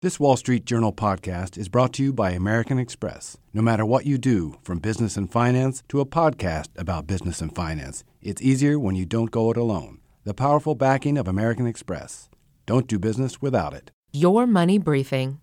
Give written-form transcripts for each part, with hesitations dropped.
This Wall Street Journal podcast is brought to you by American Express. No matter what you do, from business and finance to a podcast about business and finance, it's easier when you don't go it alone. The powerful backing of American Express. Don't do business without it. Your Money Briefing.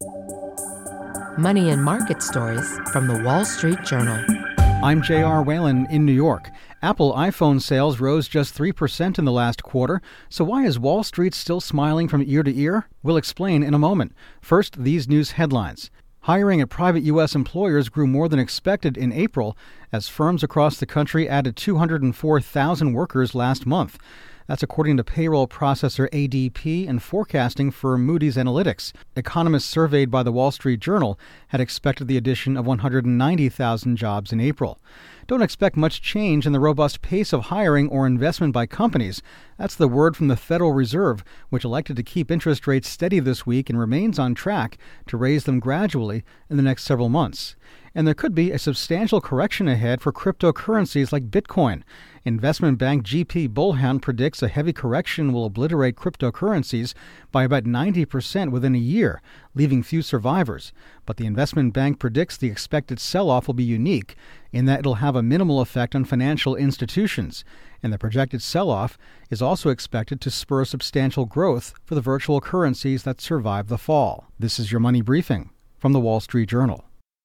Money and market stories from the Wall Street Journal. I'm J.R. Whalen in New York. Apple iPhone sales rose just 3% in the last quarter. So why is Wall Street still smiling from ear to ear? We'll explain in a moment. First, these news headlines. Hiring at private U.S. employers grew more than expected in April as firms across the country added 204,000 workers last month. That's according to payroll processor ADP and forecasting firm Moody's Analytics. Economists surveyed by the Wall Street Journal had expected the addition of 190,000 jobs in April. Don't expect much change in the robust pace of hiring or investment by companies. That's the word from the Federal Reserve, which elected to keep interest rates steady this week and remains on track to raise them gradually in the next several months. And there could be a substantial correction ahead for cryptocurrencies like Bitcoin. Investment bank GP Bullhound predicts a heavy correction will obliterate cryptocurrencies by about 90% within a year, leaving few survivors. But the investment bank predicts the expected sell-off will be unique in that it'll have a minimal effect on financial institutions. And the projected sell-off is also expected to spur substantial growth for the virtual currencies that survived the fall. This is your Money Briefing from the Wall Street Journal.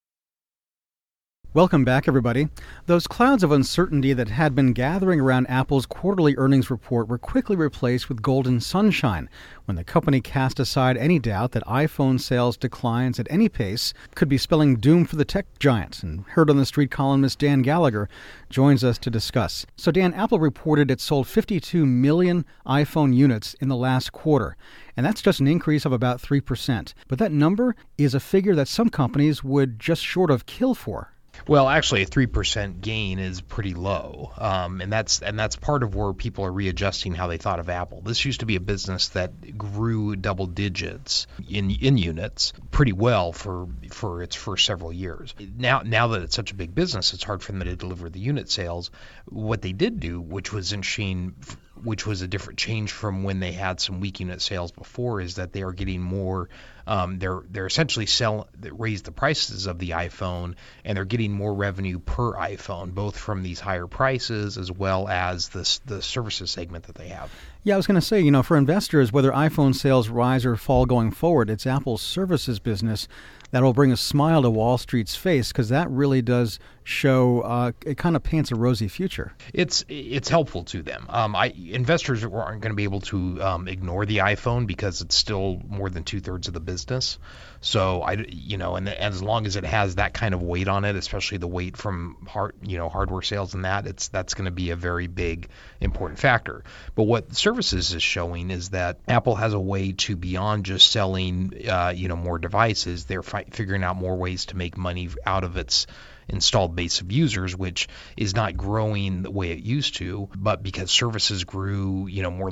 Welcome back, everybody. Those clouds of uncertainty that had been gathering around Apple's quarterly earnings report were quickly replaced with golden sunshine when the company cast aside any doubt that iPhone sales declines at any pace could be spelling doom for the tech giants. And Heard on the Street columnist Dan Gallagher joins us to discuss. So Dan, Apple reported it sold 52 million iPhone units in the last quarter. And that's just an increase of about 3%. But that number is a figure that some companies would just short of kill for. Well, actually, a 3% gain is pretty low, and that's part of where people are readjusting how they thought of Apple. This used to be a business that grew double digits in units pretty well for its first several years. Now that it's such a big business, it's hard for them to deliver the unit sales. What they did do, which was interesting, which was a different change from when they had some weak unit sales before, is that they are getting more. They're essentially raised the prices of the iPhone, and they're getting more revenue per iPhone, both from these higher prices as well as the services segment that they have. Yeah, I was going to say, for investors, whether iPhone sales rise or fall going forward, it's Apple's services business that will bring a smile to Wall Street's face, because that really does show, it kind of paints a rosy future. It's helpful to them. Investors aren't going to be able to ignore the iPhone because it's still more than 2/3 of the business. So and as long as it has that kind of weight on it, especially the weight from hardware sales and that's going to be a very big important factor. But what services is showing is that Apple has a way to, beyond just selling more devices, they're figuring out more ways to make money out of its installed base of users, which is not growing the way it used to, but because services grew,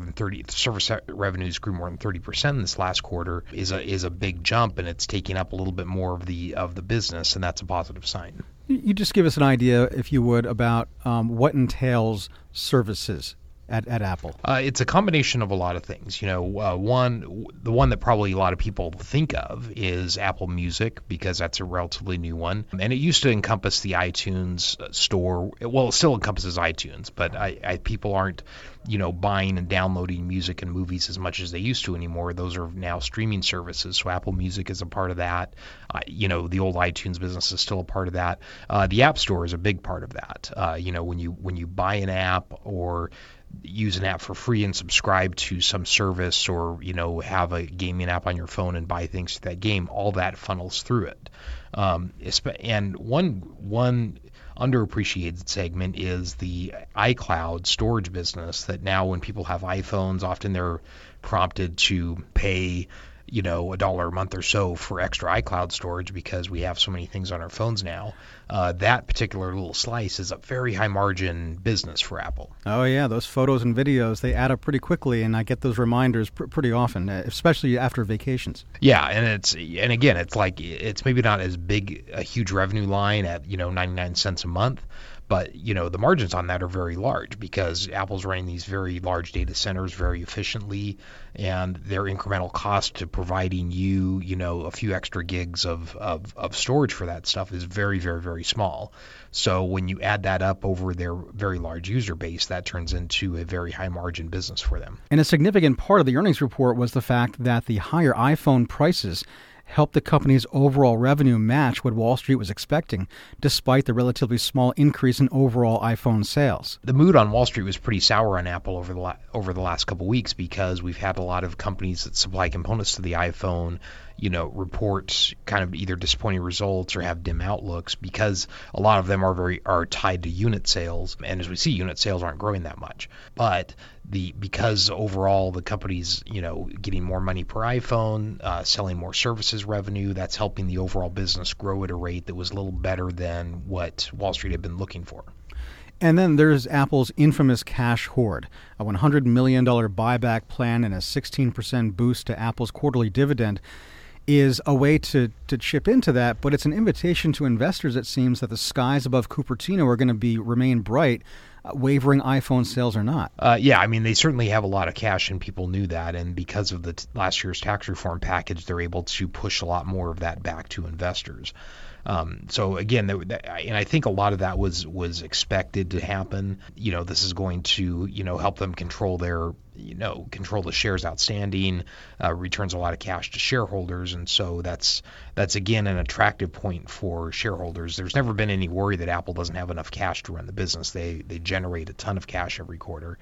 service revenues grew more than 30% in this last quarter is a big jump, and it's taking up a little bit more of the business, and that's a positive sign. You just give us an idea, if you would, about what entails services at Apple. It's a combination of a lot of things. The one that probably a lot of people think of is Apple Music, because that's a relatively new one. And it used to encompass the iTunes store. Well, it still encompasses iTunes, but people aren't, buying and downloading music and movies as much as they used to anymore. Those are now streaming services. So Apple Music is a part of that. The old iTunes business is still a part of that. The App Store is a big part of that. When you buy an app or use an app for free and subscribe to some service, or have a gaming app on your phone and buy things to that game, all that funnels through it. And one underappreciated segment is the iCloud storage business, that now when people have iPhones, often they're prompted to pay $1 a month or so for extra iCloud storage because we have so many things on our phones now. That particular little slice is a very high margin business for Apple. Oh yeah, those photos and videos, they add up pretty quickly, and I get those reminders pretty often, especially after vacations. Yeah, and again, it's maybe not as big a huge revenue line at 99 cents a month, But, the margins on that are very large because Apple's running these very large data centers very efficiently, and their incremental cost to providing you, a few extra gigs of storage for that stuff is very, very, very small. So when you add that up over their very large user base, that turns into a very high margin business for them. And a significant part of the earnings report was the fact that the higher iPhone prices helped the company's overall revenue match what Wall Street was expecting, despite the relatively small increase in overall iPhone sales. The mood on Wall Street was pretty sour on Apple over the last couple of weeks because we've had a lot of companies that supply components to the iPhone, report kind of either disappointing results or have dim outlooks because a lot of them are tied to unit sales, and as we see, unit sales aren't growing that much. But because overall the company's getting more money per iPhone, selling more services revenue, that's helping the overall business grow at a rate that was a little better than what Wall Street had been looking for. And then there's Apple's infamous cash hoard, a $100 million buyback plan and a 16% boost to Apple's quarterly dividend is a way to chip into that, but it's an invitation to investors, it seems, that the skies above Cupertino are going to remain bright, wavering iPhone sales or not. They certainly have a lot of cash, and people knew that, and because of the last year's tax reform package, they're able to push a lot more of that back to investors. So again, and I think a lot of that was expected to happen. This is going to, help them control control the shares outstanding, returns a lot of cash to shareholders. And so that's again, an attractive point for shareholders. There's never been any worry that Apple doesn't have enough cash to run the business. They generate a ton of cash every quarter.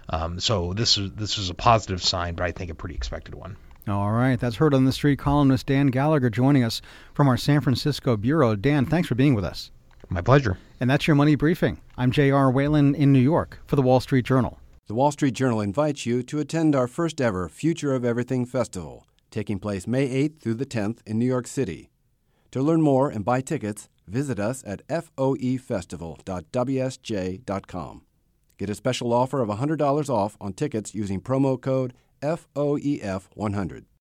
So this is a positive sign, but I think a pretty expected one. All right. That's Heard on the Street columnist Dan Gallagher joining us from our San Francisco bureau. Dan, thanks for being with us. My pleasure. And that's your Money Briefing. I'm J.R. Whalen in New York for the Wall Street Journal. The Wall Street Journal invites you to attend our first ever Future of Everything Festival, taking place May 8th through the 10th in New York City. To learn more and buy tickets, visit us at foefestival.wsj.com. Get a special offer of $100 off on tickets using promo code FOEF100.